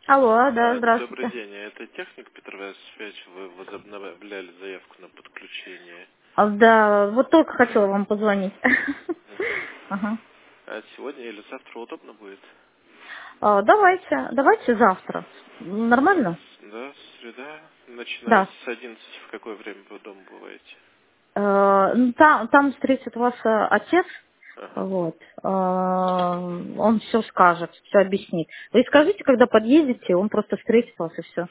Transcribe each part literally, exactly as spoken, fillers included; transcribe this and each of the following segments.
Алло, да, А, Добрый здравствуйте. день, это техник Петровая связь. Вы возобновляли заявку на подключение. А, да, вот только хотела вам позвонить. Мгм. Ага. А сегодня или завтра удобно будет? А, давайте, давайте завтра. Нормально? Да, среда, начиная Да. с одиннадцати. В какое время вы дома бываете? Э, ну, Там, там встретит вас э, отец, Ага. вот. Э, Он все скажет, все объяснит. Вы скажите, когда подъедете, он просто встретит вас и все.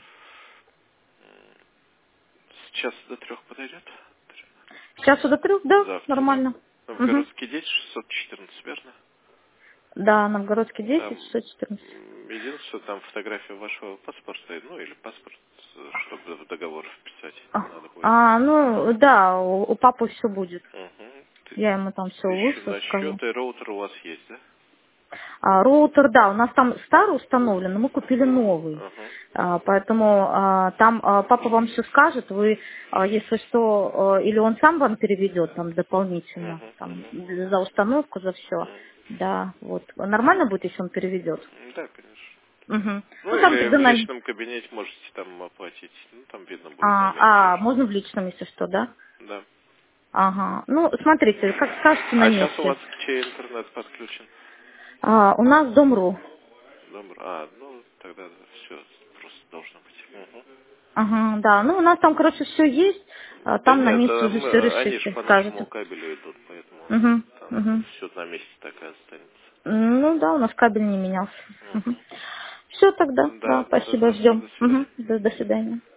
С часа до трех подойдет? Сейчас до трех, да, Завтра, да? нормально. Угу. Новгородский десять шестьсот четырнадцать, верно? Да, Новгородский десять, Там шестьсот четырнадцать. м, единственное, там фотография вашего паспорта, ну или паспорт, э, чтобы в договор вписать А, надо будет. а, ну, да, у, у папы все будет. Угу. Я ему там все Тысячу вышло, на скажу. счет, и роутер у вас есть, да? А, роутер, да, у нас там старый установлен, но мы купили новый. Ага. А, поэтому а, там а, папа вам все скажет, вы, а, если что, а, или он сам вам переведет там дополнительно, Угу, там, угу. за установку, за все. Да, вот. Нормально будет, если он переведет? Да, конечно. Угу. Ну Ну, там или тогда в на... личном кабинете можете там оплатить. Ну, там видно будет на месте А, а, уже. можно в личном, если что, да? Да. Ага. Ну, смотрите, как скажете на А сейчас у месте. вас чей интернет подключен? А, у нас Дом.ру. Добро. А, ну тогда все просто должно быть. Мгм. Ага, да. Ну, у нас там, короче, все есть. А, Да там на нет, месте а уже мы, все а, они же решите, по нашему скажете. кабелю идут, поэтому Угу, там угу. все на месте так и останется. Ну да, у нас кабель не менялся. Мгм. Все тогда, да, Да, до спасибо, завтра, ждем. до свидания. Угу. До, до свидания.